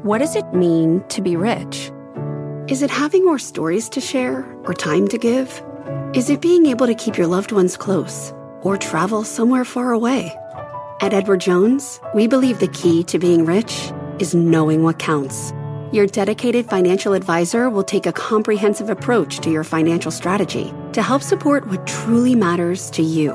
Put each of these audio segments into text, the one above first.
What does it mean to be rich? Is it having more stories to share or time to give? Is it being able to keep your loved ones close or travel somewhere far away? At Edward Jones, we believe the key to being rich is knowing what counts. Your dedicated financial advisor will take a comprehensive approach to your financial strategy to help support what truly matters to you.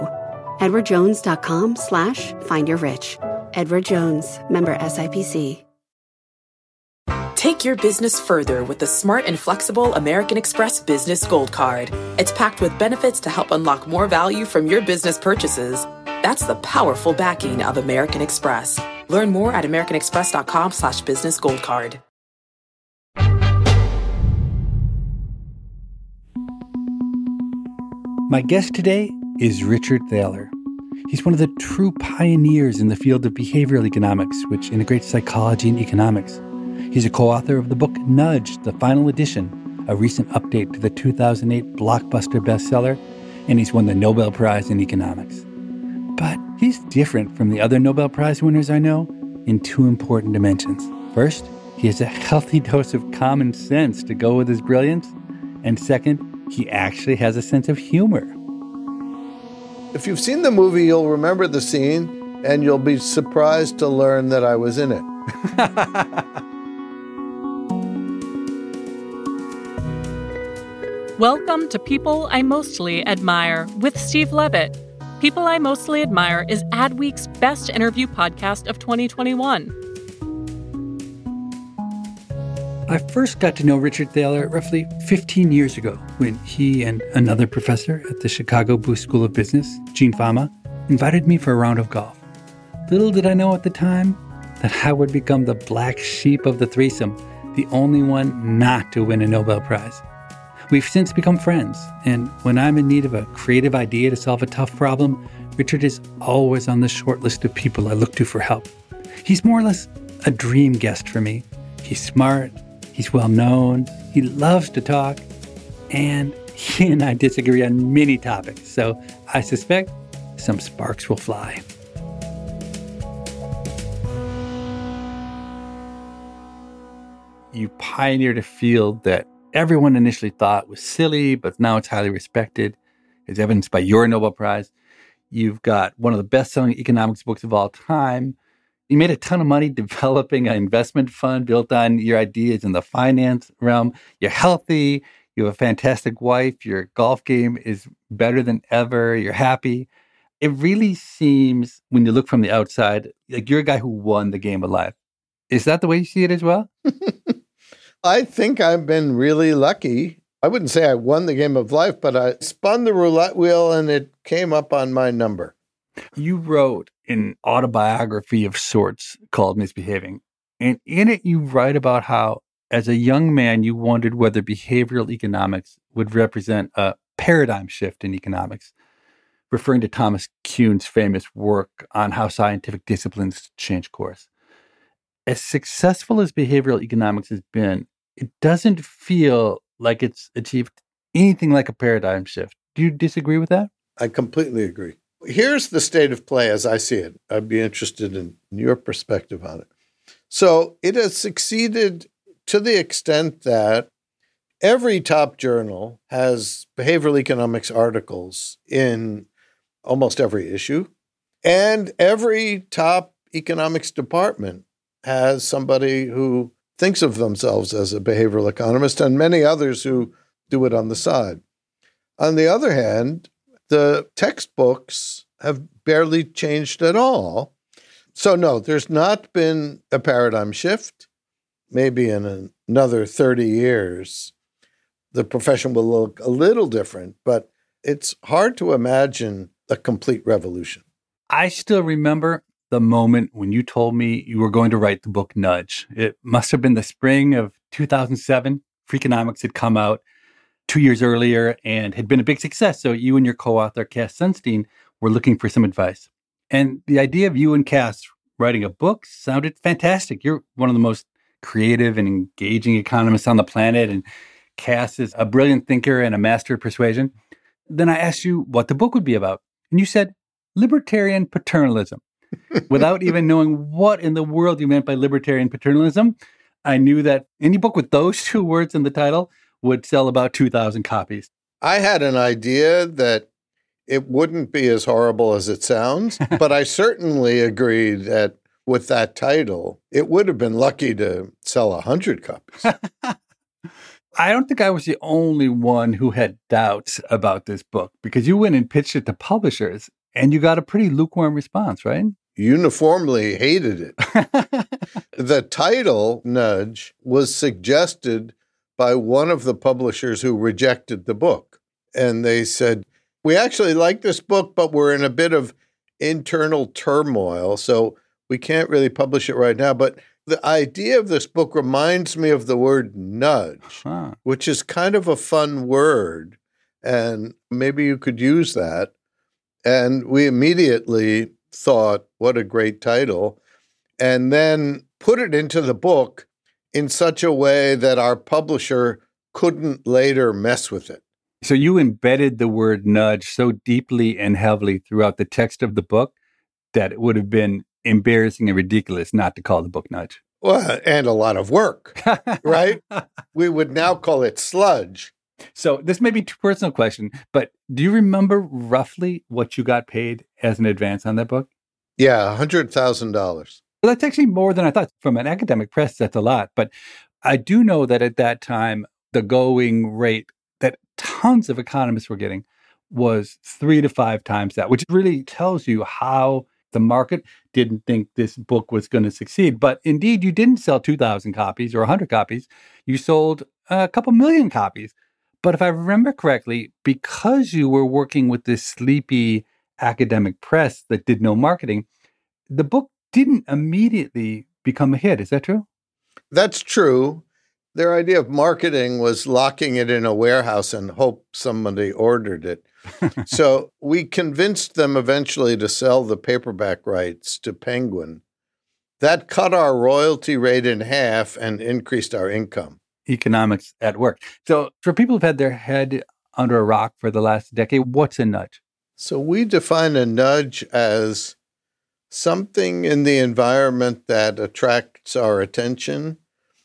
edwardjones.com/findyourrich. Edward Jones, member SIPC. Take your business further with the smart and flexible American Express Business Gold Card. It's packed with benefits to help unlock more value from your business purchases. That's the powerful backing of American Express. Learn more at americanexpress.com/businessgoldcard. My guest today is Richard Thaler. He's one of the true pioneers in the field of behavioral economics, which integrates psychology and economics. He's a co-author of the book Nudge, the Final Edition, a recent update to the 2008 blockbuster bestseller, and he's won the Nobel Prize in Economics. But he's different from the other Nobel Prize winners I know in two important dimensions. First, he has a healthy dose of common sense to go with his brilliance. And second, he actually has a sense of humor. If you've seen the movie, you'll remember the scene, and you'll be surprised to learn that I was in it. Welcome to People I Mostly Admire with Steve Levitt. People I Mostly Admire is Adweek's best interview podcast of 2021. I first got to know Richard Thaler roughly 15 years ago when he and another professor at the Chicago Booth School of Business, Gene Fama, invited me for a round of golf. Little did I know at the time that I would become the black sheep of the threesome, the only one not to win a Nobel Prize. We've since become friends, and when I'm in need of a creative idea to solve a tough problem, Richard is always on the short list of people I look to for help. He's more or less a dream guest for me. He's smart, he's well-known, he loves to talk, and he and I disagree on many topics, so I suspect some sparks will fly. You pioneered a field that everyone initially thought was silly, but now it's highly respected, as evidenced by your Nobel Prize. You've got one of the best-selling economics books of all time. You made a ton of money developing an investment fund built on your ideas in the finance realm. You're healthy. You have a fantastic wife. Your golf game is better than ever. You're happy. It really seems, when you look from the outside, like you're a guy who won the game of life. Is that the way you see it as well? I think I've been really lucky. I wouldn't say I won the game of life, but I spun the roulette wheel and it came up on my number. You wrote an autobiography of sorts called Misbehaving. And in it, you write about how, as a young man, you wondered whether behavioral economics would represent a paradigm shift in economics, referring to Thomas Kuhn's famous work on how scientific disciplines change course. As successful as behavioral economics has been, it doesn't feel like it's achieved anything like a paradigm shift. Do you disagree with that? I completely agree. Here's the state of play as I see it. I'd be interested in your perspective on it. So it has succeeded to the extent that every top journal has behavioral economics articles in almost every issue, and every top economics department has somebody who thinks of themselves as a behavioral economist, and many others who do it on the side. On the other hand, the textbooks have barely changed at all. So no, there's not been a paradigm shift. Maybe in another 30 years, the profession will look a little different, but it's hard to imagine a complete revolution. I still remember the moment when you told me you were going to write the book Nudge. It must have been the spring of 2007. Freakonomics had come out 2 years earlier and had been a big success. So you and your co-author, Cass Sunstein, were looking for some advice. And the idea of you and Cass writing a book sounded fantastic. You're one of the most creative and engaging economists on the planet, and Cass is a brilliant thinker and a master of persuasion. Then I asked you what the book would be about. And you said, libertarian paternalism. Without even knowing what in the world you meant by libertarian paternalism, I knew that any book with those two words in the title would sell about 2,000 copies. I had an idea that it wouldn't be as horrible as it sounds, but I certainly agree that with that title, it would have been lucky to sell 100 copies. I don't think I was the only one who had doubts about this book, because you went and pitched it to publishers and you got a pretty lukewarm response, right? Uniformly hated it. The title, Nudge, was suggested by one of the publishers who rejected the book. And they said, we actually like this book, but we're in a bit of internal turmoil, so we can't really publish it right now. But the idea of this book reminds me of the word nudge, which is kind of a fun word. And maybe you could use that. And we immediately thought, what a great title. And then put it into the book in such a way that our publisher couldn't later mess with it. So you embedded the word nudge so deeply and heavily throughout the text of the book that it would have been embarrassing and ridiculous not to call the book Nudge. Well, and a lot of work, right? We would now call it sludge. So this may be a personal question, but do you remember roughly what you got paid as an advance on that book? Yeah, $100,000. Well, that's actually more than I thought. From an academic press, that's a lot. But I do know that at that time, the going rate that tons of economists were getting was 3 to 5 times that, which really tells you how the market didn't think this book was going to succeed. But indeed, you didn't sell 2,000 copies or 100 copies. You sold a couple million copies. But if I remember correctly, because you were working with this sleepy academic press that did no marketing, the book didn't immediately become a hit. Is that true? That's true. Their idea of marketing was locking it in a warehouse and hope somebody ordered it. So we convinced them eventually to sell the paperback rights to Penguin. That cut our royalty rate in half and increased our income. Economics at work. So for people who've had their head under a rock for the last decade, what's a nudge? So we define a nudge as something in the environment that attracts our attention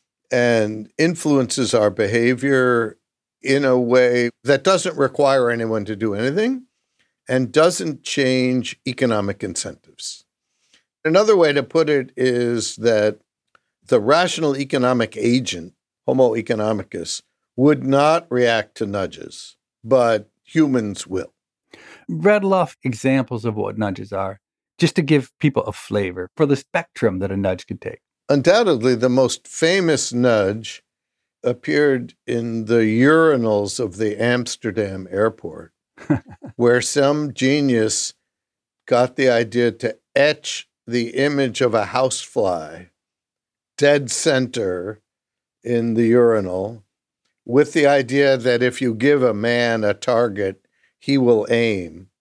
and influences our behavior in a way that doesn't require anyone to do anything and doesn't change economic incentives. Another way to put it is that the rational economic agent, Homo economicus, would not react to nudges, but humans will. Rattle off examples of what nudges are, just to give people a flavor for the spectrum that a nudge could take. Undoubtedly, the most famous nudge appeared in the urinals of the Amsterdam airport, where some genius got the idea to etch the image of a housefly dead center in the urinal with the idea that if you give a man a target, he will aim.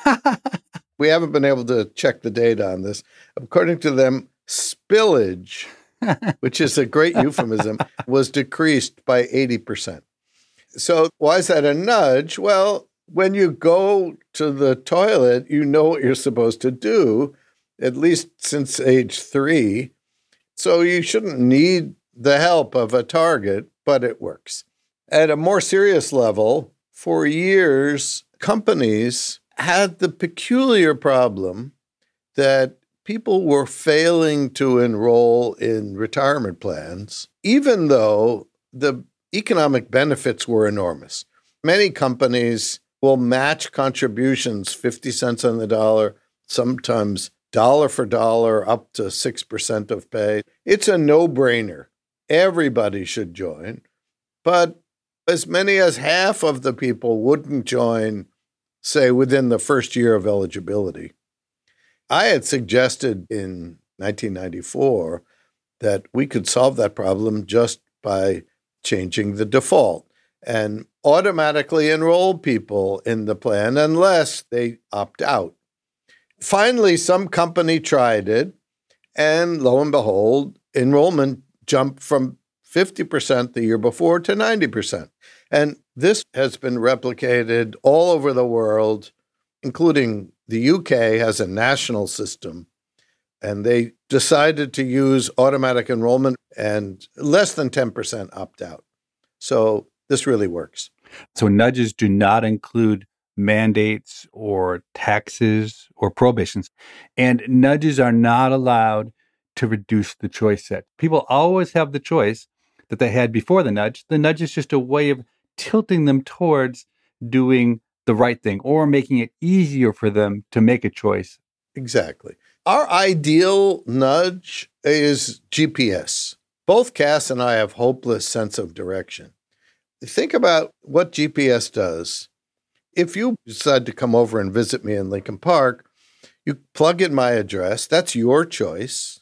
We haven't been able to check the data on this. According to them, spillage, which is a great euphemism, was decreased by 80%. So why is that a nudge? Well, when you go to the toilet, you know what you're supposed to do, at least since age 3. So you shouldn't need the help of a target, but it works. At a more serious level, for years, companies had the peculiar problem that people were failing to enroll in retirement plans, even though the economic benefits were enormous. Many companies will match contributions 50 cents on the dollar, sometimes dollar for dollar, up to 6% of pay. It's a no-brainer. Everybody should join. But as many as half of the people wouldn't join, say, within the first year of eligibility. I had suggested in 1994 that we could solve that problem just by changing the default and automatically enroll people in the plan unless they opt out. Finally, some company tried it, and lo and behold, enrollment jumped from 50% the year before to 90%. And this has been replicated all over the world, including the UK has a national system and they decided to use automatic enrollment and less than 10% opt out. So this really works. So nudges do not include mandates or taxes or prohibitions. And nudges are not allowed to reduce the choice set. People always have the choice that they had before the nudge. The nudge is just a way of tilting them towards doing the right thing or making it easier for them to make a choice. Exactly. Our ideal nudge is GPS. Both Cass and I have hopeless sense of direction. Think about what GPS does. If you decide to come over and visit me in Lincoln Park, you plug in my address. That's your choice.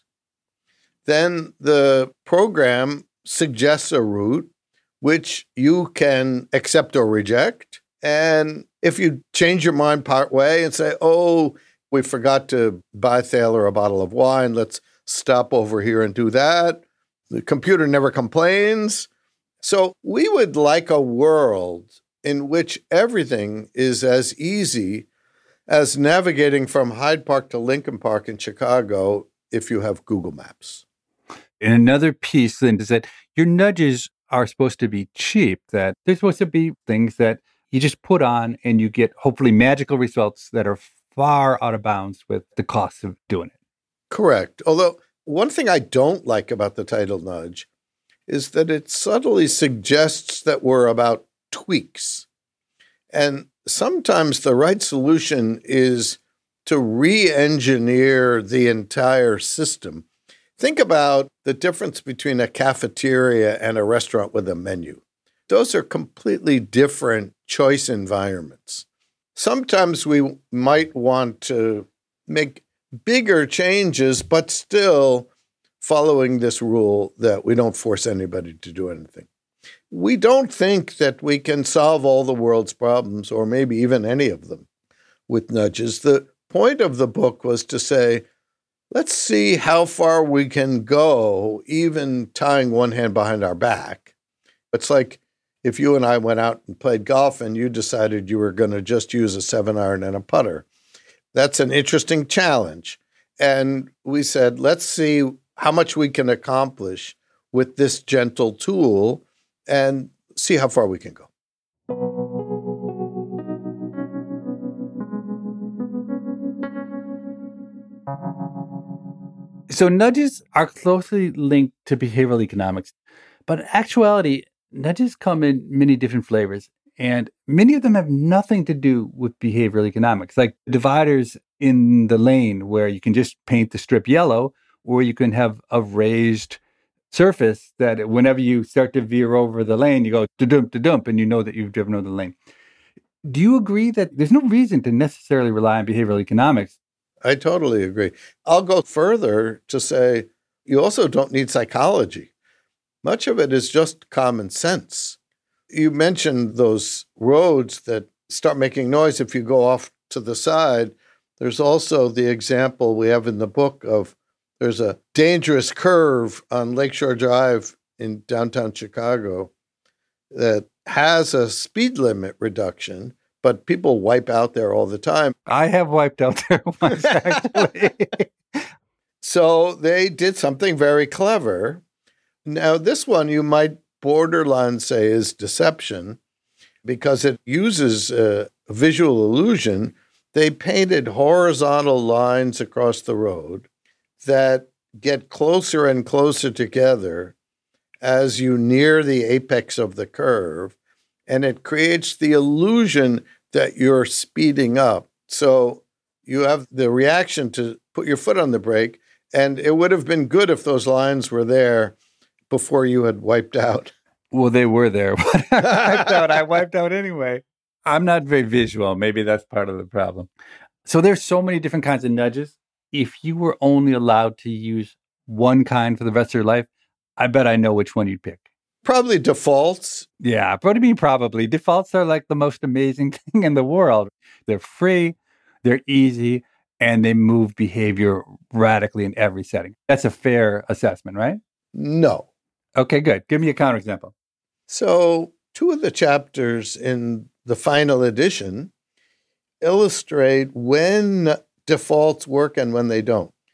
Then the program suggests a route which you can accept or reject. And if you change your mind partway and say, oh, we forgot to buy Thaler a bottle of wine, let's stop over here and do that. The computer never complains. So we would like a world in which everything is as easy as navigating from Hyde Park to Lincoln Park in Chicago if you have Google Maps. And another piece then is that your nudges are supposed to be cheap, that they're supposed to be things that you just put on and you get hopefully magical results that are far out of bounds with the cost of doing it. Correct. Although one thing I don't like about the title nudge is that it subtly suggests that we're about tweaks. And sometimes the right solution is to re-engineer the entire system. Think about the difference between a cafeteria and a restaurant with a menu. Those are completely different choice environments. Sometimes we might want to make bigger changes, but still following this rule that we don't force anybody to do anything. We don't think that we can solve all the world's problems, or maybe even any of them, with nudges. The point of the book was to say, let's see how far we can go, even tying one hand behind our back. It's like if you and I went out and played golf and you decided you were going to just use a 7-iron and a putter. That's an interesting challenge. And we said, let's see how much we can accomplish with this gentle tool and see how far we can go. So nudges are closely linked to behavioral economics, but in actuality, nudges come in many different flavors, and many of them have nothing to do with behavioral economics, like dividers in the lane where you can just paint the strip yellow, or you can have a raised surface that whenever you start to veer over the lane, you go to-dump, and you know that you've driven over the lane. Do you agree that there's no reason to necessarily rely on behavioral economics? I totally agree. I'll go further to say you also don't need psychology. Much of it is just common sense. You mentioned those roads that start making noise if you go off to the side. There's also the example we have in the book of there's a dangerous curve on Lakeshore Drive in downtown Chicago that has a speed limit reduction, but people wipe out there all the time. I have wiped out there once, actually. So they did something very clever. Now, this one you might borderline say is deception because it uses a visual illusion. They painted horizontal lines across the road that get closer and closer together as you near the apex of the curve, and it creates the illusion that you're speeding up. So you have the reaction to put your foot on the brake, and it would have been good if those lines were there before you had wiped out. Well, they were there, but I wiped out anyway. I'm not very visual. Maybe that's part of the problem. So there's so many different kinds of nudges. If you were only allowed to use one kind for the rest of your life, I bet I know which one you'd pick. Probably defaults. Yeah, probably. Defaults are like the most amazing thing in the world. They're free, they're easy, and they move behavior radically in every setting. That's a fair assessment, right? No. Okay, good. Give me a counterexample. So 2 of the chapters in the final edition illustrate when defaults work and when they don't.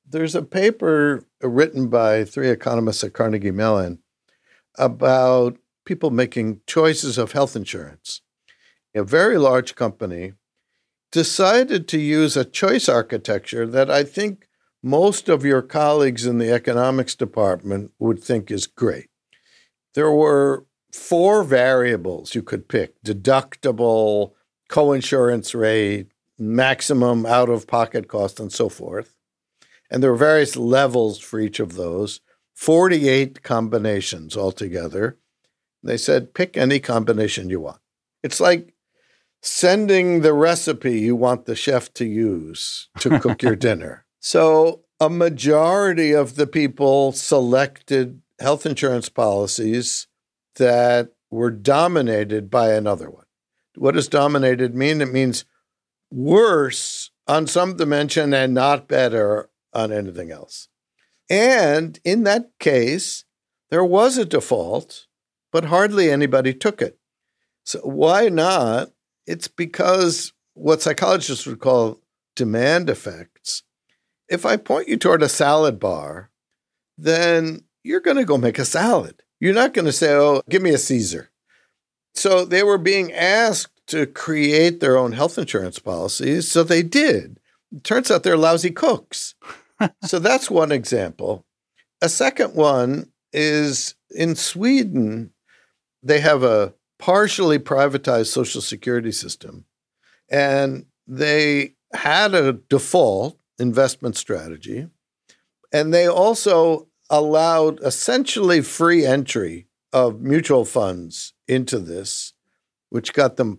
There's a paper written by 3 economists at Carnegie Mellon about people making choices of health insurance. A very large company decided to use a choice architecture that I think most of your colleagues in the economics department would think is great. There were 4 variables you could pick: deductible, coinsurance rate, maximum out-of-pocket cost, and so forth. And there were various levels for each of those, 48 combinations altogether. They said, pick any combination you want. It's like sending the recipe you want the chef to use to cook your dinner. So a majority of the people selected health insurance policies that were dominated by another one. What does dominated mean? It means worse on some dimension and not better on anything else. And in that case, there was a default, but hardly anybody took it. So why not? It's because what psychologists would call demand effects. If I point you toward a salad bar, then you're going to go make a salad. You're not going to say, oh, give me a Caesar. So they were being asked to create their own health insurance policies, so they did. It turns out they're lousy cooks. So that's one example. A second one is in Sweden, they have a partially privatized social security system, and they had a default investment strategy, and they also allowed essentially free entry of mutual funds into this, which got them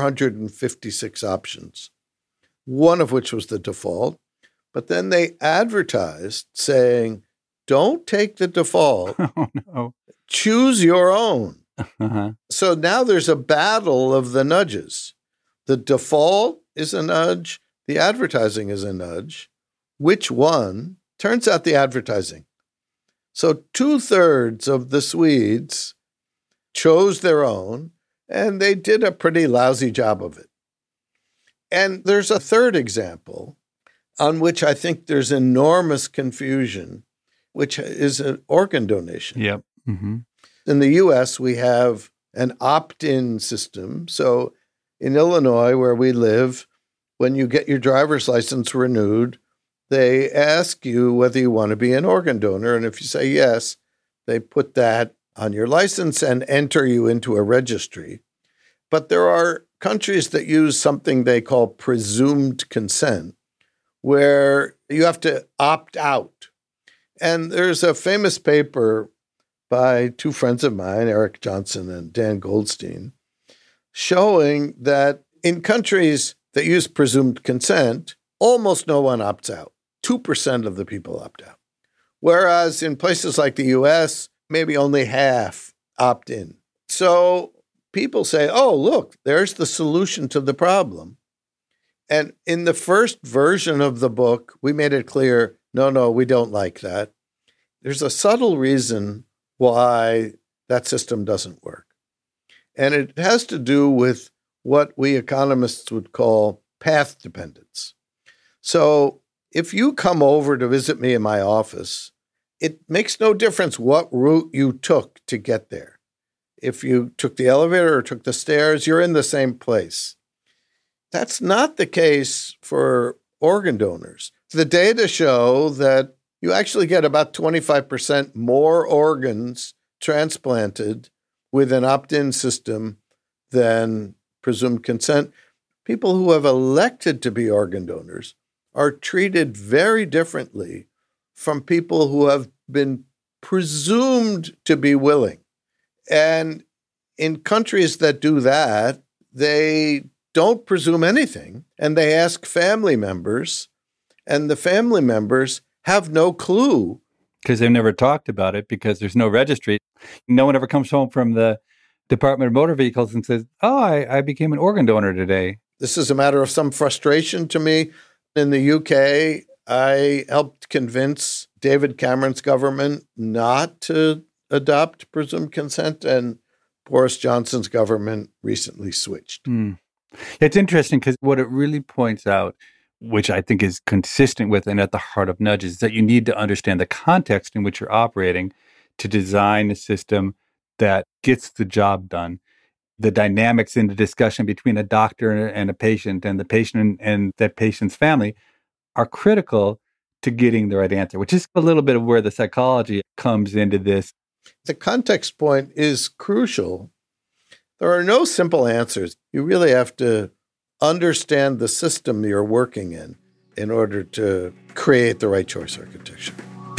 456 options, one of which was the default. But then they advertised saying, don't take the default. Oh, no. Choose your own. Uh-huh. So now there's a battle of the nudges. The default is a nudge. The advertising is a nudge. Which one? Turns out the advertising. So 2/3 of the Swedes chose their own, and they did a pretty lousy job of it. And there's a third example on which I think there's enormous confusion, which is an organ donation. Yep. Mm-hmm. In the U.S., we have an opt-in system. So in Illinois, where we live, when you get your driver's license renewed, they ask you whether you want to be an organ donor. And if you say yes, they put that on your license and enter you into a registry. But there are countries that use something they call presumed consent, where you have to opt out. And there's a famous paper by 2 friends of mine, Eric Johnson and Dan Goldstein, showing that in countries that use presumed consent, almost no one opts out. 2% of the people opt out. Whereas in places like the US, maybe only half opt in. So people say, oh, look, there's the solution to the problem. And in the first version of the book, we made it clear, no, we don't like that. There's a subtle reason why that system doesn't work. And it has to do with what we economists would call path dependence. So if you come over to visit me in my office, it makes no difference what route you took to get there. If you took the elevator or took the stairs, you're in the same place. That's not the case for organ donors. The data show that you actually get about 25% more organs transplanted with an opt-in system than presumed consent. People who have elected to be organ donors are treated very differently from people who have been presumed to be willing. And in countries that do that, they don't presume anything, and they ask family members, and the family members have no clue. Because they've never talked about it, because there's no registry. No one ever comes home from the Department of Motor Vehicles and says, oh, I became an organ donor today. This is a matter of some frustration to me. In the UK, I helped convince David Cameron's government not to adopt presumed consent, and Boris Johnson's government recently switched. It's interesting because what it really points out, which I think is consistent with and at the heart of nudges, is that you need to understand the context in which you're operating to design a system that gets the job done. The dynamics in the discussion between a doctor and a patient and the patient and that patient's family are critical to getting the right answer, which is a little bit of where the psychology comes into this. The context point is crucial. There are no simple answers. You really have to understand the system you're working in order to create the right choice architecture.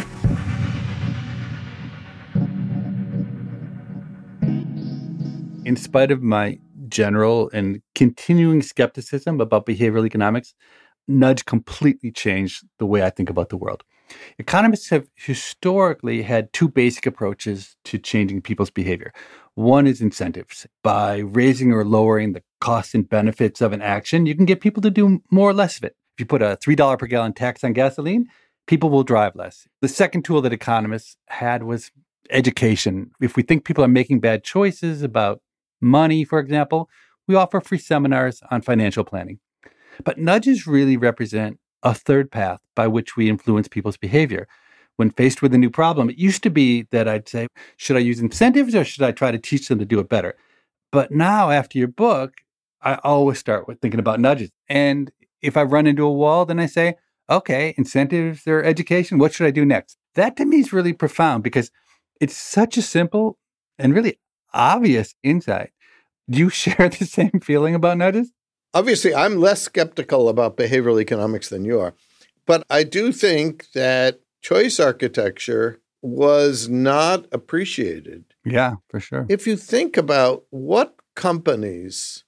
In spite of my general and continuing skepticism about behavioral economics, nudge completely changed the way I think about the world. Economists have historically had two basic approaches to changing people's behavior. One is incentives. By raising or lowering the costs and benefits of an action, you can get people to do more or less of it. If you put a $3 per gallon tax on gasoline, people will drive less. The second tool that economists had was education. If we think people are making bad choices about money, for example, we offer free seminars on financial planning. But nudges really represent a third path by which we influence people's behavior. When faced with a new problem, it used to be that I'd say, should I use incentives or should I try to teach them to do it better? But now, after your book, I always start with thinking about nudges. And if I run into a wall, then I say, okay, incentives or education, what should I do next? That to me is really profound because it's such a simple and really obvious insight. Do you share the same feeling about nudges? Obviously, I'm less skeptical about behavioral economics than you are, but I do think that choice architecture was not appreciated. Yeah, for sure. If you think about what companies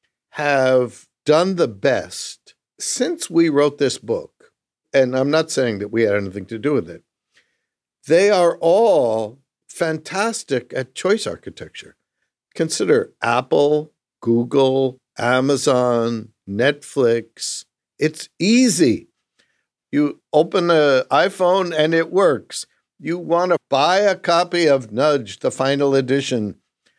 have done the best since we wrote this book, and I'm not saying that we had anything to do with it, they are all fantastic at choice architecture. Consider Apple, Google, Amazon, Netflix. It's easy. You open an iPhone and it works. You want to buy a copy of Nudge, the final edition,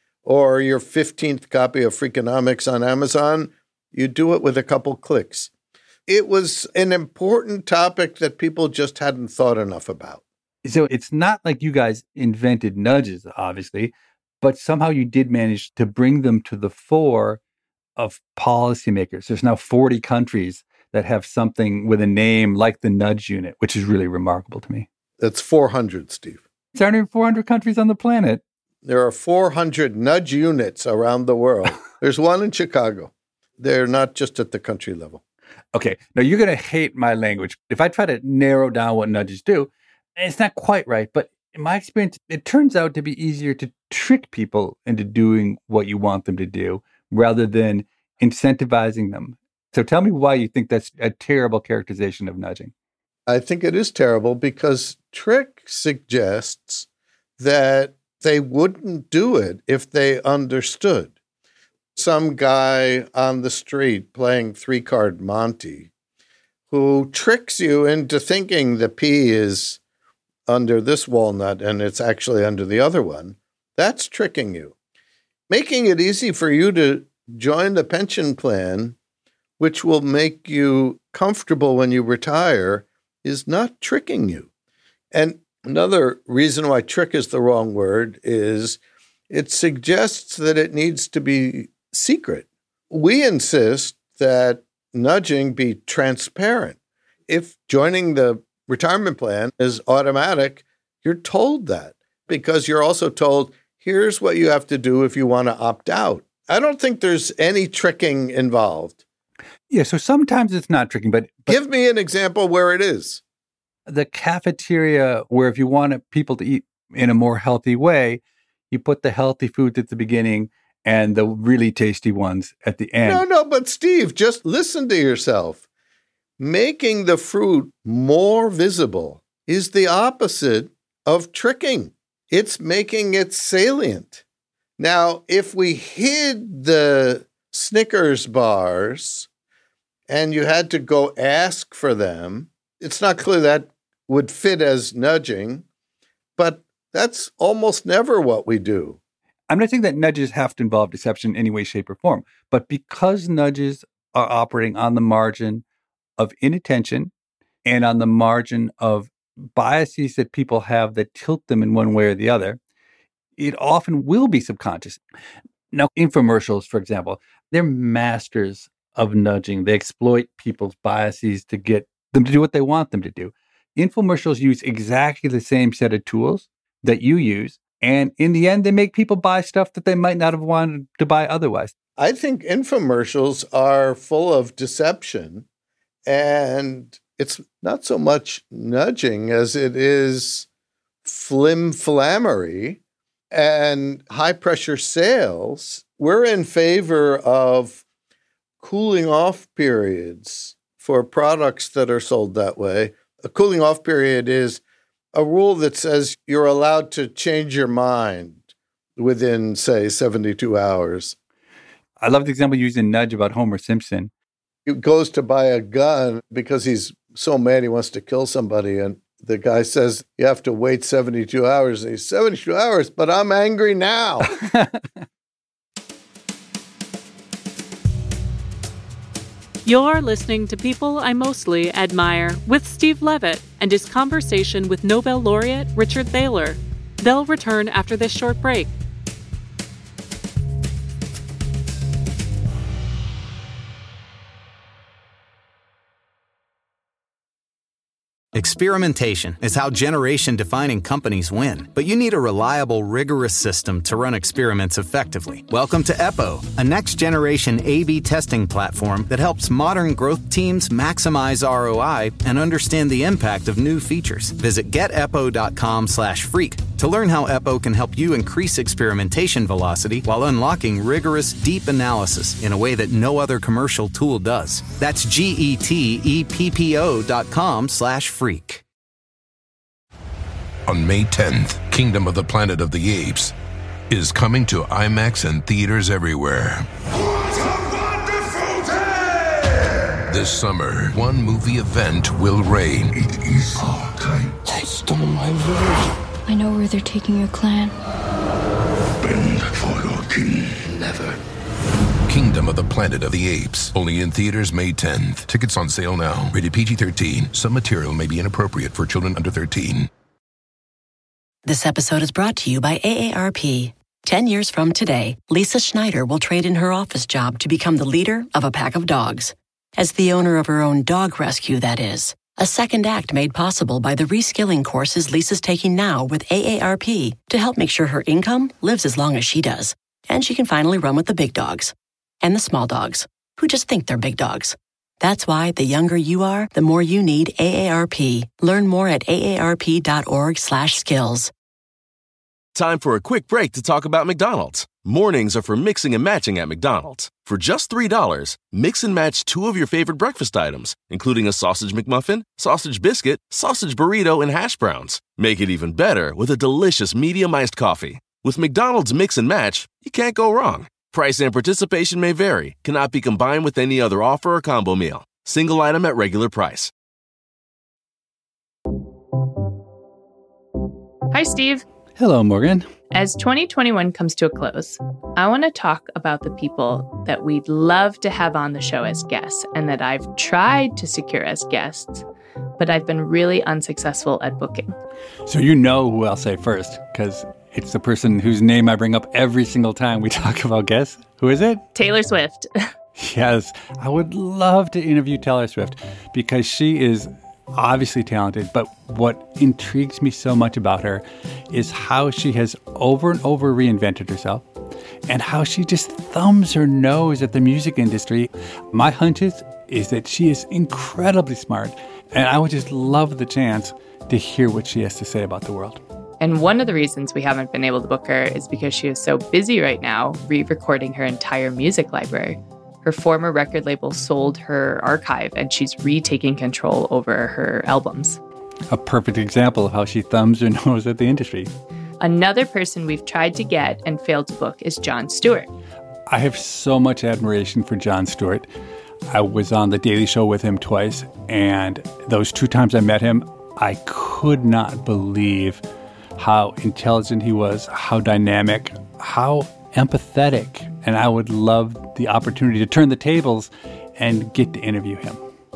or your 15th copy of Freakonomics on Amazon, you do it with a couple clicks. It was an important topic that people just hadn't thought enough about. So it's not like you guys invented nudges, obviously, but somehow you did manage to bring them to the fore of policymakers. There's now 40 countries that have something with a name like the Nudge Unit, which is really remarkable to me. That's 400, Steve. There aren't even 400 countries on the planet. There are 400 Nudge Units around the world. There's one in Chicago. They're not just at the country level. Okay, now you're going to hate my language. If I try to narrow down what nudges do, it's not quite right, but in my experience, it turns out to be easier to trick people into doing what you want them to do rather than incentivizing them. So tell me why you think that's a terrible characterization of nudging. I think it is terrible because trick suggests that they wouldn't do it if they understood. Some guy on the street playing 3-card Monte who tricks you into thinking the P is under this walnut and it's actually under the other one, that's tricking you. Making it easy for you to join the pension plan, which will make you comfortable when you retire, is not tricking you. And another reason why trick is the wrong word is it suggests that it needs to be secret. We insist that nudging be transparent. If joining the retirement plan is automatic, you're told that because you're also told, here's what you have to do if you want to opt out. I don't think there's any tricking involved. Yeah, so sometimes it's not tricking, but give me an example where it is. The cafeteria, where if you want people to eat in a more healthy way, you put the healthy foods at the beginning and the really tasty ones at the end. No, but Steve, just listen to yourself. Making the fruit more visible is the opposite of tricking. It's making it salient. Now, if we hid the Snickers bars and you had to go ask for them, it's not clear that would fit as nudging, but that's almost never what we do. I'm not saying that nudges have to involve deception in any way, shape, or form, but because nudges are operating on the margin of inattention and on the margin of biases that people have that tilt them in one way or the other, it often will be subconscious. Now, infomercials, for example, they're masters of nudging. They exploit people's biases to get them to do what they want them to do. Infomercials use exactly the same set of tools that you use. And in the end, they make people buy stuff that they might not have wanted to buy otherwise. I think infomercials are full of deception, and it's not so much nudging as it is flimflammery and high-pressure sales. We're in favor of cooling off periods for products that are sold that way. A cooling off period is a rule that says you're allowed to change your mind within, say, 72 hours. I love the example you used in Nudge about Homer Simpson. He goes to buy a gun because he's so mad he wants to kill somebody. And the guy says, you have to wait 72 hours. And he's 72 hours, but I'm angry now. You're listening to People I Mostly Admire with Steve Levitt and his conversation with Nobel laureate Richard Thaler. They'll return after this short break. Experimentation is how generation-defining companies win. But you need a reliable, rigorous system to run experiments effectively. Welcome to EPO, a next-generation A/B testing platform that helps modern growth teams maximize ROI and understand the impact of new features. Visit getepo.com/freak to learn how EPO can help you increase experimentation velocity while unlocking rigorous, deep analysis in a way that no other commercial tool does. That's GETEPPO.com/freak. On May 10th, Kingdom of the Planet of the Apes is coming to IMAX and theaters everywhere. What a wonderful day! This summer, one movie event will reign. It is our time. They stole my village. I know where they're taking your clan. Bend for your king. Never. Kingdom of the Planet of the Apes. Only in theaters May 10th. Tickets on sale now. Rated PG-13. Some material may be inappropriate for children under 13. This episode is brought to you by AARP. 10 years from today, Lisa Schneider will trade in her office job to become the leader of a pack of dogs. As the owner of her own dog rescue, that is. A second act made possible by the reskilling courses Lisa's taking now with AARP to help make sure her income lives as long as she does. And she can finally run with the big dogs. And the small dogs, who just think they're big dogs. That's why the younger you are, the more you need AARP. Learn more at aarp.org/skills. Time for a quick break to talk about McDonald's. Mornings are for mixing and matching at McDonald's. For just $3, mix and match 2 of your favorite breakfast items, including a sausage McMuffin, sausage biscuit, sausage burrito, and hash browns. Make it even better with a delicious medium iced coffee. With McDonald's Mix and Match, you can't go wrong. Price and participation may vary. Cannot be combined with any other offer or combo meal. Single item at regular price. Hi, Steve. Hello, Morgan. As 2021 comes to a close, I want to talk about the people that we'd love to have on the show as guests and that I've tried to secure as guests, but I've been really unsuccessful at booking. So you know who I'll say first, because it's the person whose name I bring up every single time we talk about guests. Who is it? Taylor Swift. Yes, I would love to interview Taylor Swift because she is obviously talented, but what intrigues me so much about her is how she has over and over reinvented herself and how she just thumbs her nose at the music industry. My hunch is that she is incredibly smart, and I would just love the chance to hear what she has to say about the world. And one of the reasons we haven't been able to book her is because she is so busy right now re-recording her entire music library. Her former record label sold her archive, and she's retaking control over her albums. A perfect example of how she thumbs her nose at the industry. Another person we've tried to get and failed to book is Jon Stewart. I have so much admiration for Jon Stewart. I was on The Daily Show with him twice, and those 2 times I met him, I could not believe how intelligent he was, how dynamic, how empathetic. And I would love the opportunity to turn the tables and get to interview him.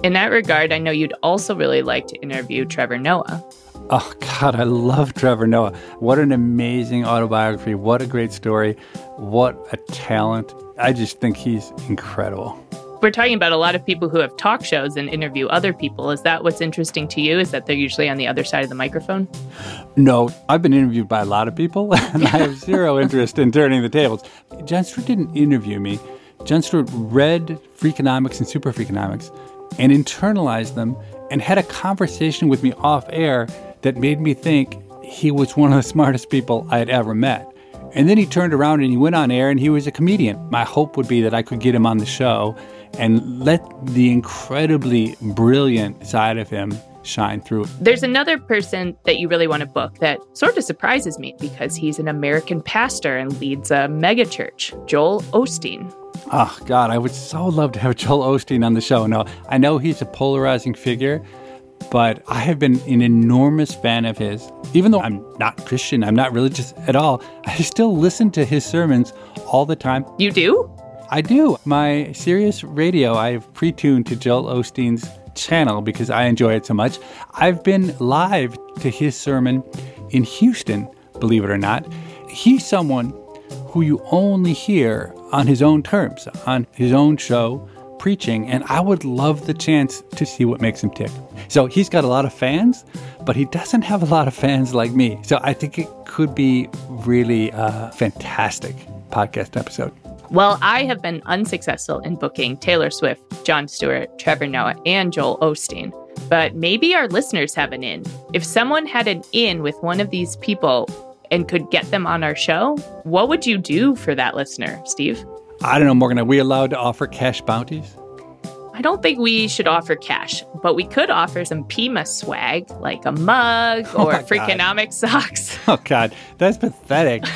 In that regard, I know you'd also really like to interview Trevor Noah. Oh, God, I love Trevor Noah. What an amazing autobiography. What a great story. What a talent. I just think he's incredible. We're talking about a lot of people who have talk shows and interview other people. Is that what's interesting to you? Is that they're usually on the other side of the microphone? No, I've been interviewed by a lot of people, and I have zero interest in turning the tables. Jon Stewart didn't interview me. Jon Stewart read Freakonomics and Super Freakonomics and internalized them and had a conversation with me off air that made me think he was one of the smartest people I had ever met. And then he turned around and he went on air and he was a comedian. My hope would be that I could get him on the show and let the incredibly brilliant side of him shine through. There's another person that you really want to book that sort of surprises me because he's an American pastor and leads a megachurch, Joel Osteen. Oh, God, I would so love to have Joel Osteen on the show. No, I know he's a polarizing figure, but I have been an enormous fan of his. Even though I'm not Christian, I'm not religious at all, I still listen to his sermons all the time. You do? I do. My Sirius radio, I have pre-tuned to Joel Osteen's channel because I enjoy it so much. I've been live to his sermon in Houston, believe it or not. He's someone who you only hear on his own terms, on his own show, preaching, and I would love the chance to see what makes him tick. So he's got a lot of fans, but he doesn't have a lot of fans like me. So I think it could be really a fantastic podcast episode. Well, I have been unsuccessful in booking Taylor Swift, Jon Stewart, Trevor Noah, and Joel Osteen. But maybe our listeners have an in. If someone had an in with one of these people and could get them on our show, what would you do for that listener, Steve? I don't know, Morgan. Are we allowed to offer cash bounties? I don't think we should offer cash, but we could offer some Pima swag, like a mug or Freakonomics socks. Oh, God, that's pathetic.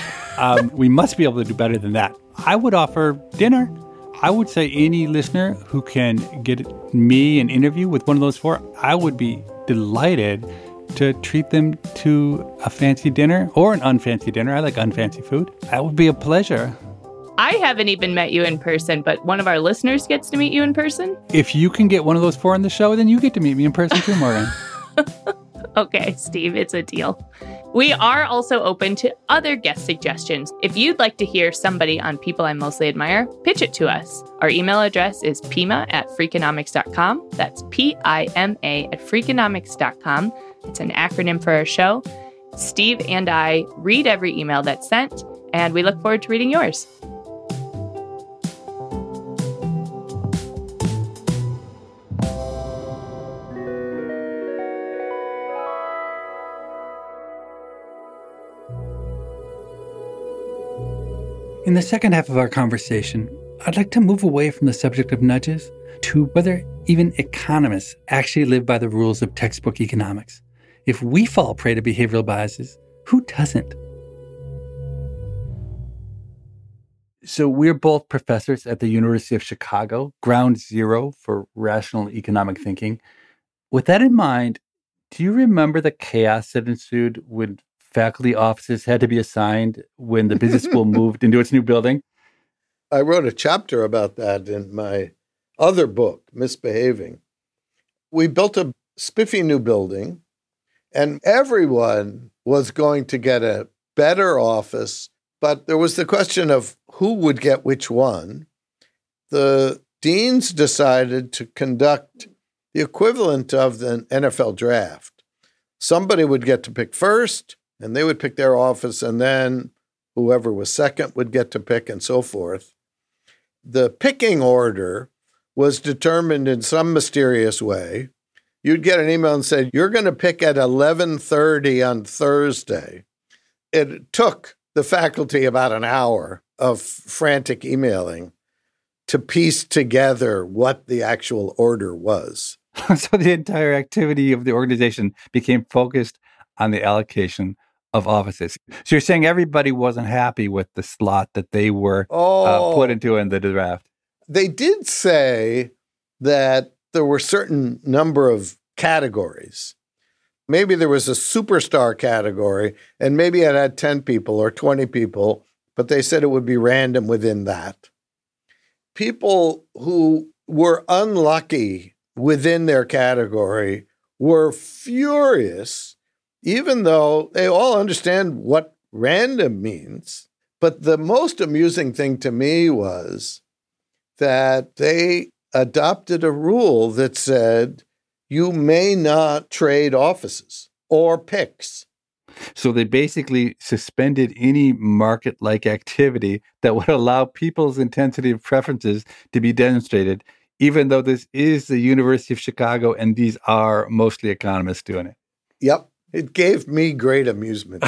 We must be able to do better than that. I would offer dinner. I would say any listener who can get me an interview with one of those four, I would be delighted to treat them to a fancy dinner or an unfancy dinner. I like unfancy food. That would be a pleasure. I haven't even met you in person, but one of our listeners gets to meet you in person? If you can get one of those four on the show, then you get to meet me in person too, Morgan. Okay, Steve, it's a deal. We are also open to other guest suggestions. If you'd like to hear somebody on People I Mostly Admire, pitch it to us. Our email address is pima@freakonomics.com. That's PIMA@freakonomics.com. It's an acronym for our show. Steve and I read every email that's sent, and we look forward to reading yours. In the second half of our conversation, I'd like to move away from the subject of nudges to whether even economists actually live by the rules of textbook economics. If we fall prey to behavioral biases, who doesn't? So we're both professors at the University of Chicago, ground zero for rational economic thinking. With that in mind, do you remember the chaos that ensued when faculty offices had to be assigned when the business school moved into its new building? I wrote a chapter about that in my other book, Misbehaving. We built a spiffy new building, and everyone was going to get a better office, but there was the question of who would get which one. The deans decided to conduct the equivalent of the NFL draft. Somebody would get to pick first, and they would pick their office, and then whoever was second would get to pick, and so forth. The picking order was determined in some mysterious way. You'd get an email and say, you're going to pick at 11:30 on Thursday. It took the faculty about an hour of frantic emailing to piece together what the actual order was. So the entire activity of the organization became focused on the allocation of offices. So you're saying everybody wasn't happy with the slot that they were put into in the draft. They did say that there were certain number of categories. Maybe there was a superstar category, and maybe it had 10 people or 20 people, but they said it would be random within that. People who were unlucky within their category were furious, even though they all understand what random means. But the most amusing thing to me was that they adopted a rule that said you may not trade offices or picks. So they basically suspended any market-like activity that would allow people's intensity of preferences to be demonstrated, even though this is the University of Chicago and these are mostly economists doing it. Yep. It gave me great amusement.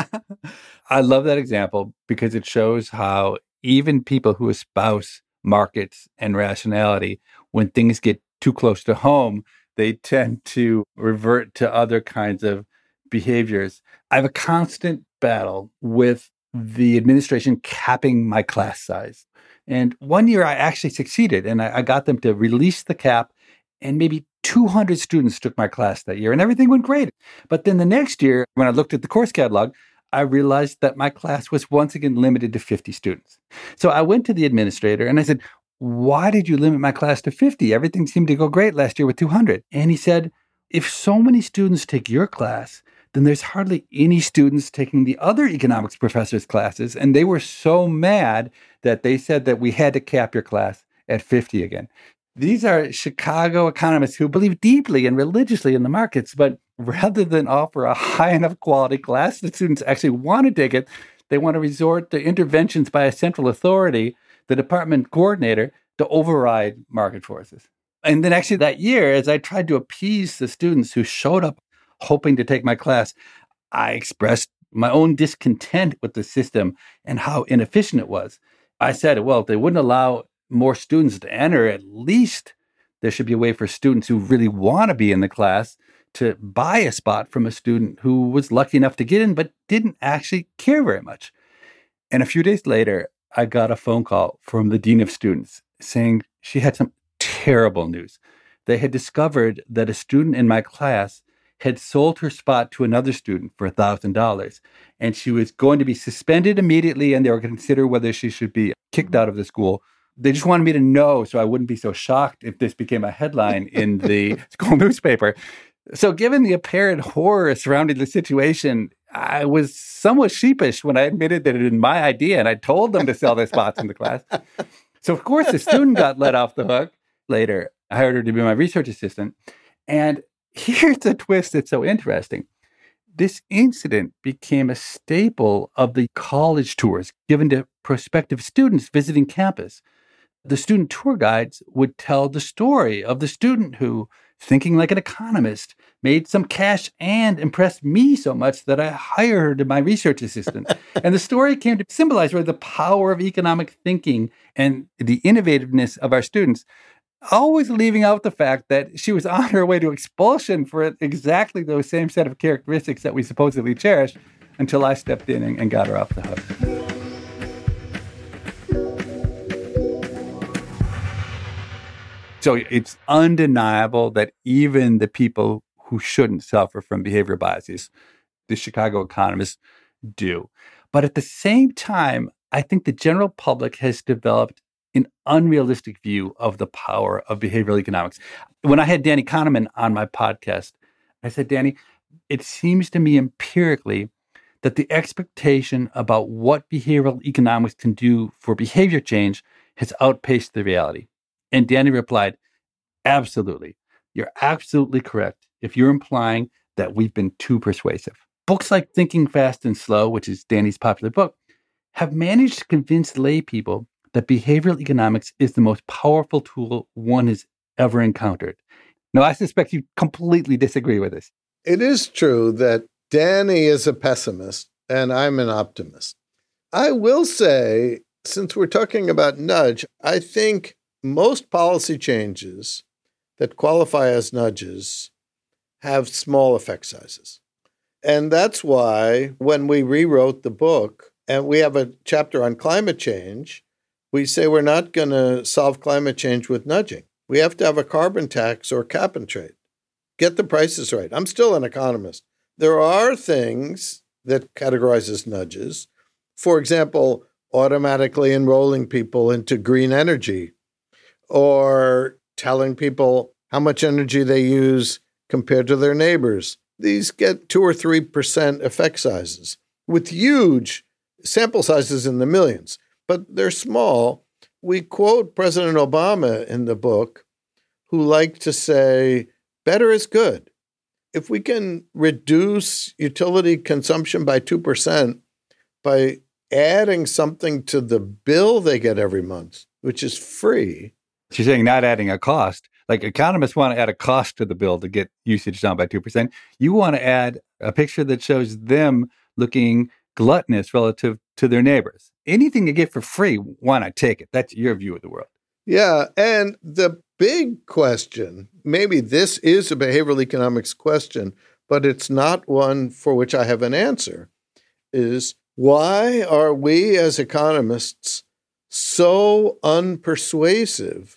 I love that example because it shows how even people who espouse markets and rationality, when things get too close to home, they tend to revert to other kinds of behaviors. I have a constant battle with the administration capping my class size. And one year I actually succeeded, and I got them to release the cap, and maybe 200 students took my class that year, and everything went great. But then the next year, when I looked at the course catalog, I realized that my class was once again limited to 50 students. So I went to the administrator and I said, why did you limit my class to 50? Everything seemed to go great last year with 200. And he said, if so many students take your class, then there's hardly any students taking the other economics professors' classes. And they were so mad that they said that we had to cap your class at 50 again. These are Chicago economists who believe deeply and religiously in the markets, but rather than offer a high enough quality class that students actually want to take it, they want to resort to interventions by a central authority, the department coordinator, to override market forces. And then actually that year, as I tried to appease the students who showed up hoping to take my class, I expressed my own discontent with the system and how inefficient it was. I said, well, if they wouldn't allow more students to enter, at least there should be a way for students who really want to be in the class to buy a spot from a student who was lucky enough to get in but didn't actually care very much. And a few days later, I got a phone call from the dean of students saying she had some terrible news. They had discovered that a student in my class had sold her spot to another student for $1,000, and she was going to be suspended immediately, and they were going to consider whether she should be kicked out of the school. They just wanted me to know so I wouldn't be so shocked if this became a headline in the school newspaper. So given the apparent horror surrounding the situation, I was somewhat sheepish when I admitted that it had been my idea, and I told them to sell their spots in the class. So, of course, the student got let off the hook. Later, I hired her to be my research assistant. And here's the twist that's so interesting. This incident became a staple of the college tours given to prospective students visiting campus. The student tour guides would tell the story of the student who, thinking like an economist, made some cash and impressed me so much that I hired her to my research assistant. And the story came to symbolize really the power of economic thinking and the innovativeness of our students, always leaving out the fact that she was on her way to expulsion for exactly those same set of characteristics that we supposedly cherish, until I stepped in and got her off the hook. So it's undeniable that even the people who shouldn't suffer from behavioral biases, the Chicago economists, do. But at the same time, I think the general public has developed an unrealistic view of the power of behavioral economics. When I had Danny Kahneman on my podcast, I said, Danny, it seems to me empirically that the expectation about what behavioral economics can do for behavior change has outpaced the reality. And Danny replied, absolutely. You're absolutely correct if you're implying that we've been too persuasive. Books like Thinking Fast and Slow, which is Danny's popular book, have managed to convince lay people that behavioral economics is the most powerful tool one has ever encountered. Now, I suspect you completely disagree with this. It is true that Danny is a pessimist and I'm an optimist. I will say, since we're talking about nudge, I think most policy changes that qualify as nudges have small effect sizes. And that's why when we rewrote the book, and we have a chapter on climate change, we say we're not going to solve climate change with nudging. We have to have a carbon tax or cap and trade. Get the prices right. I'm still an economist. There are things that categorize as nudges. For example, automatically enrolling people into green energy, or telling people how much energy they use compared to their neighbors. These get 2 or 3% effect sizes with huge sample sizes in the millions, but they're small. We quote President Obama in the book, who liked to say, better is good. If we can reduce utility consumption by 2% by adding something to the bill they get every month, which is free. She's saying not adding a cost. Like economists want to add a cost to the bill to get usage down by 2%. You want to add a picture that shows them looking gluttonous relative to their neighbors. Anything you get for free, why not take it? That's your view of the world. Yeah. And the big question, maybe this is a behavioral economics question, but it's not one for which I have an answer, is why are we as economists so unpersuasive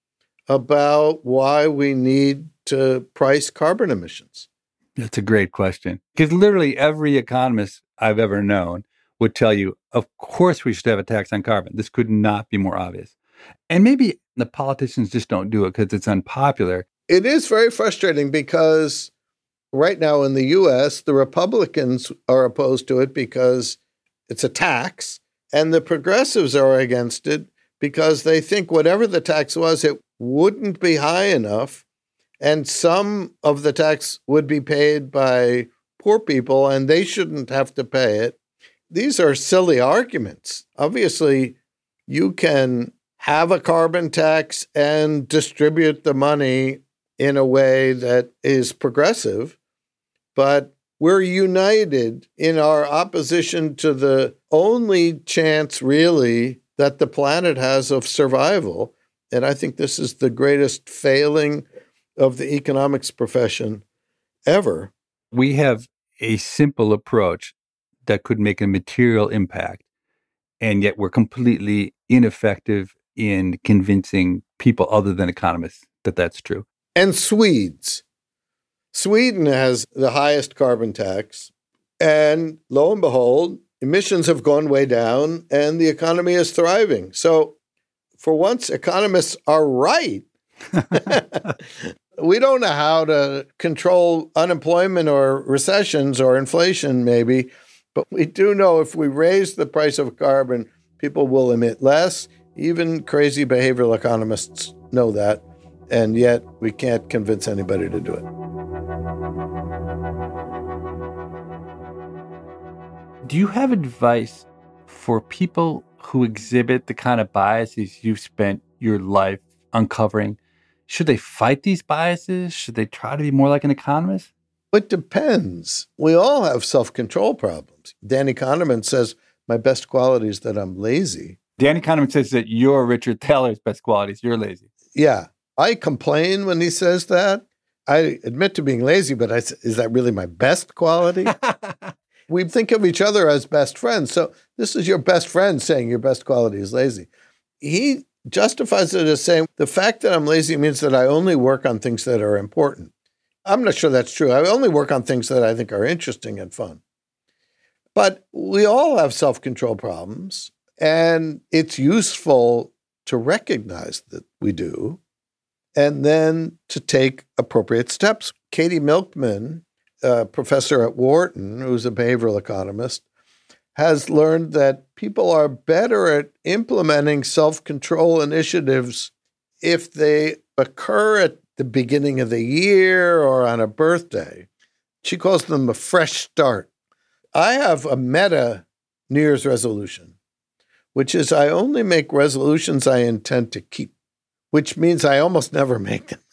about why we need to price carbon emissions? That's a great question. Because literally every economist I've ever known would tell you, of course we should have a tax on carbon. This could not be more obvious. And maybe the politicians just don't do it because it's unpopular. It is very frustrating because right now in the U.S., the Republicans are opposed to it because it's a tax, and the progressives are against it because they think whatever the tax was, it wouldn't be high enough, and some of the tax would be paid by poor people, and they shouldn't have to pay it. These are silly arguments. Obviously, you can have a carbon tax and distribute the money in a way that is progressive, but we're united in our opposition to the only chance, really, that the planet has of survival. And I think this is the greatest failing of the economics profession ever. We have a simple approach that could make a material impact, and yet we're completely ineffective in convincing people other than economists that that's true. And Sweden has the highest carbon tax, and lo and behold, emissions have gone way down and the economy is thriving. So for once, economists are right. We don't know how to control unemployment or recessions or inflation, maybe, but we do know if we raise the price of carbon, people will emit less. Even crazy behavioral economists know that, and yet we can't convince anybody to do it. Do you have advice for people who exhibit the kind of biases you've spent your life uncovering? Should they fight these biases? Should they try to be more like an economist? It depends. We all have self-control problems. Danny Kahneman says, my best quality is that I'm lazy. Danny Kahneman says that you're Richard Thaler's best quality is you're lazy. Yeah. I complain when he says that. I admit to being lazy, but is that really my best quality? We think of each other as best friends. So this is your best friend saying your best quality is lazy. He justifies it as saying the fact that I'm lazy means that I only work on things that are important. I'm not sure that's true. I only work on things that I think are interesting and fun. But we all have self-control problems, and it's useful to recognize that we do, and then to take appropriate steps. Katie Milkman, a professor at Wharton, who's a behavioral economist, has learned that people are better at implementing self-control initiatives if they occur at the beginning of the year or on a birthday. She calls them a fresh start. I have a meta New Year's resolution, which is I only make resolutions I intend to keep, which means I almost never make them.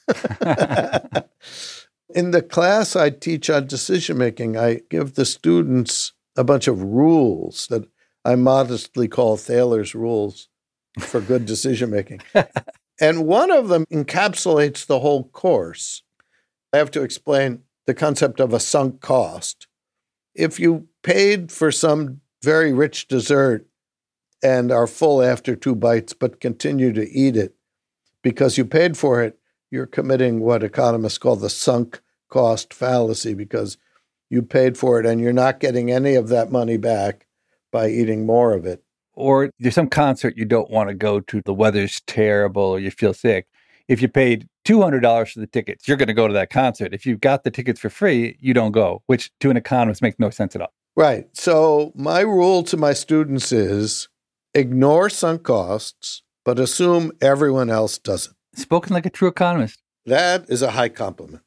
In the class I teach on decision-making, I give the students a bunch of rules that I modestly call Thaler's rules for good decision-making. And one of them encapsulates the whole course. I have to explain the concept of a sunk cost. If you paid for some very rich dessert and are full after 2 bites, but continue to eat it because you paid for it, you're committing what economists call the sunk cost fallacy, because you paid for it and you're not getting any of that money back by eating more of it. Or there's some concert you don't want to go to, the weather's terrible, or you feel sick. If you paid $200 for the tickets, you're going to go to that concert. If you've got the tickets for free, you don't go, which to an economist makes no sense at all. Right. So my rule to my students is ignore sunk costs, but assume everyone else doesn't. Spoken like a true economist. That is a high compliment.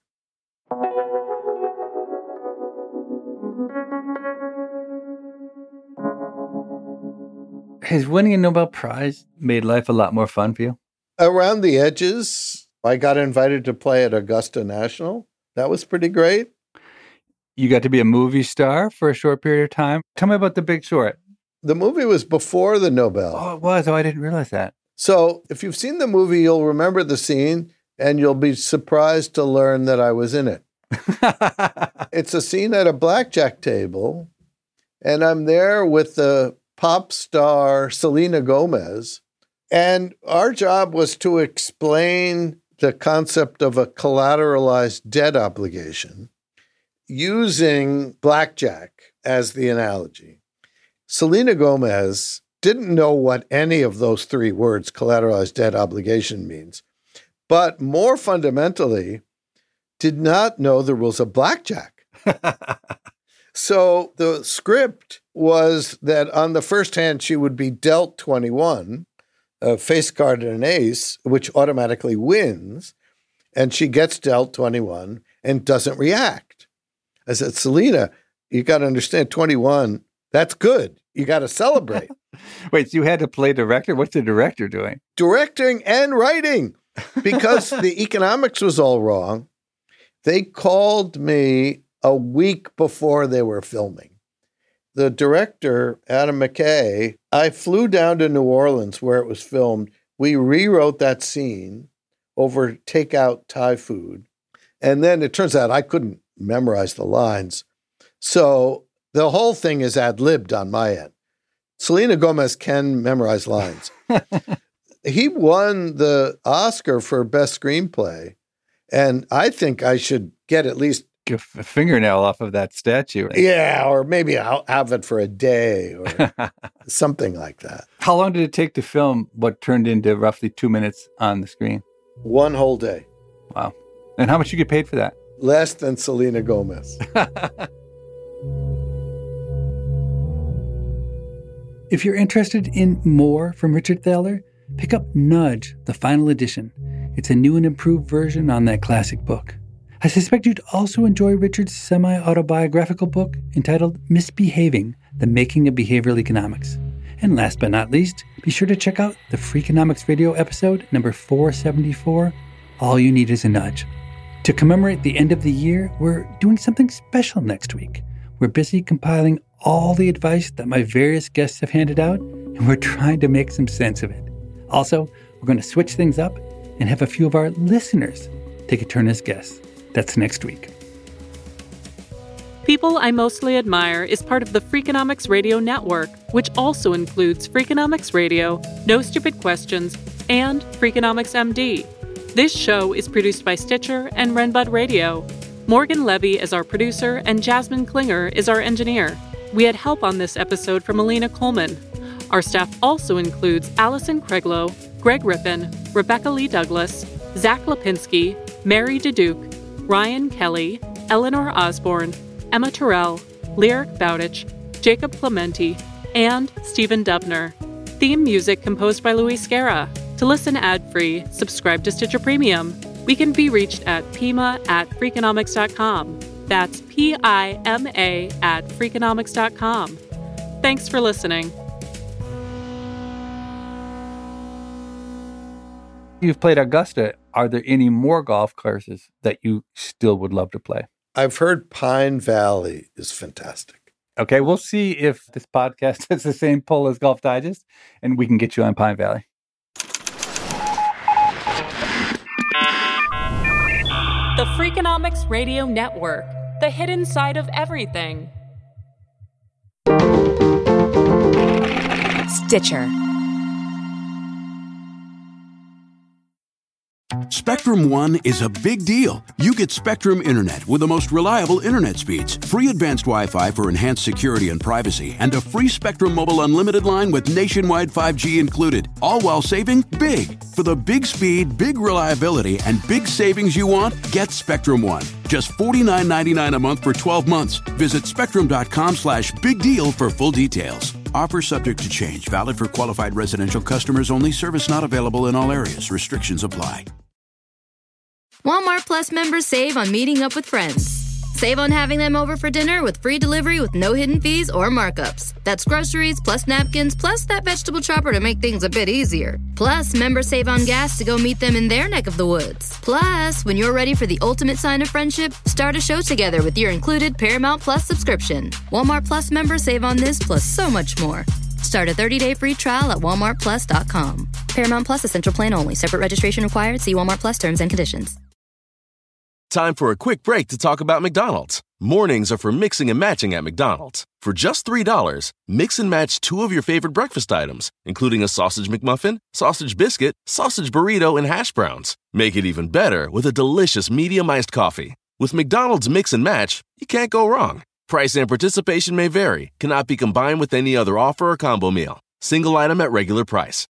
Has winning a Nobel Prize made life a lot more fun for you? Around the edges, I got invited to play at Augusta National. That was pretty great. You got to be a movie star for a short period of time. Tell me about The Big Short. The movie was before the Nobel. Oh, it was? Oh, I didn't realize that. So if you've seen the movie, you'll remember the scene and you'll be surprised to learn that I was in it. It's a scene at a blackjack table, and I'm there with the pop star Selena Gomez. And our job was to explain the concept of a collateralized debt obligation using blackjack as the analogy. Selena Gomez didn't know what any of those three words, collateralized debt obligation, means, but more fundamentally, did not know the rules of blackjack. So the script was that on the first hand, she would be dealt 21, a face card and an ace, which automatically wins, and she gets dealt 21 and doesn't react. I said, Selena, you got to understand 21, that's good. You got to celebrate. Wait, so you had to play director? What's the director doing? Directing and writing, because the economics was all wrong. They called me a week before they were filming. The director, Adam McKay, I flew down to New Orleans where it was filmed. We rewrote that scene over takeout Thai food. And then it turns out I couldn't memorize the lines. So the whole thing is ad-libbed on my end. Selena Gomez can memorize lines. He won the Oscar for Best Screenplay. And I think I should get at least a fingernail off of that statue. Yeah, or maybe I'll have it for a day or something like that. How long did it take to film what turned into roughly 2 minutes on the screen? One whole day. Wow. And how much you get paid for that? Less than Selena Gomez. If you're interested in more from Richard Thaler, pick up Nudge, the final edition. It's a new and improved version on that classic book. I suspect you'd also enjoy Richard's semi-autobiographical book entitled Misbehaving, The Making of Behavioral Economics. And last but not least, be sure to check out the Freakonomics Radio episode number 474, All You Need Is a Nudge. To commemorate the end of the year, we're doing something special next week. We're busy compiling all the advice that my various guests have handed out, and we're trying to make some sense of it. Also, we're going to switch things up and have a few of our listeners take a turn as guests. That's next week. People I Mostly Admire is part of the Freakonomics Radio Network, which also includes Freakonomics Radio, No Stupid Questions, and Freakonomics MD. This show is produced by Stitcher and Renbud Radio. Morgan Levy is our producer, and Jasmine Klinger is our engineer. We had help on this episode from Alina Coleman. Our staff also includes Allison Craiglow, Greg Rippin, Rebecca Lee Douglas, Zach Lipinski, Mary DeDuke, Ryan Kelly, Eleanor Osborne, Emma Terrell, Lyric Bowditch, Jacob Clementi, and Stephen Dubner. Theme music composed by Luis Guerra. To listen ad-free, subscribe to Stitcher Premium. We can be reached at pima@freakonomics.com. That's PIMA@freakonomics.com. Thanks for listening. You've played Augusta. Are there any more golf courses that you still would love to play? I've heard Pine Valley is fantastic. Okay, we'll see if this podcast has the same pull as Golf Digest, and we can get you on Pine Valley. The Freakonomics Radio Network, the hidden side of everything. Stitcher. Spectrum One is a big deal. You get Spectrum Internet with the most reliable internet speeds, free advanced Wi-Fi for enhanced security and privacy, and a free Spectrum Mobile Unlimited line with nationwide 5G included, all while saving big. For the big speed, big reliability, and big savings you want, get Spectrum One. Just $49.99 a month for 12 months. Visit spectrum.com/big deal for full details. Offer subject to change. Valid for qualified residential customers only. Service not available in all areas. Restrictions apply. Walmart Plus members save on meeting up with friends. Save on having them over for dinner with free delivery with no hidden fees or markups. That's groceries, plus napkins, plus that vegetable chopper to make things a bit easier. Plus, members save on gas to go meet them in their neck of the woods. Plus, when you're ready for the ultimate sign of friendship, start a show together with your included Paramount Plus subscription. Walmart Plus members save on this plus so much more. Start a 30-day free trial at walmartplus.com. Paramount Plus Essential Plan only. Separate registration required. See Walmart Plus terms and conditions. Time for a quick break to talk about McDonald's. Mornings are for mixing and matching at McDonald's. For just $3, mix and match 2 of your favorite breakfast items, including a sausage McMuffin, sausage biscuit, sausage burrito, and hash browns. Make it even better with a delicious medium iced coffee. With McDonald's Mix and Match, you can't go wrong. Price and participation may vary, cannot be combined with any other offer or combo meal. Single item at regular price.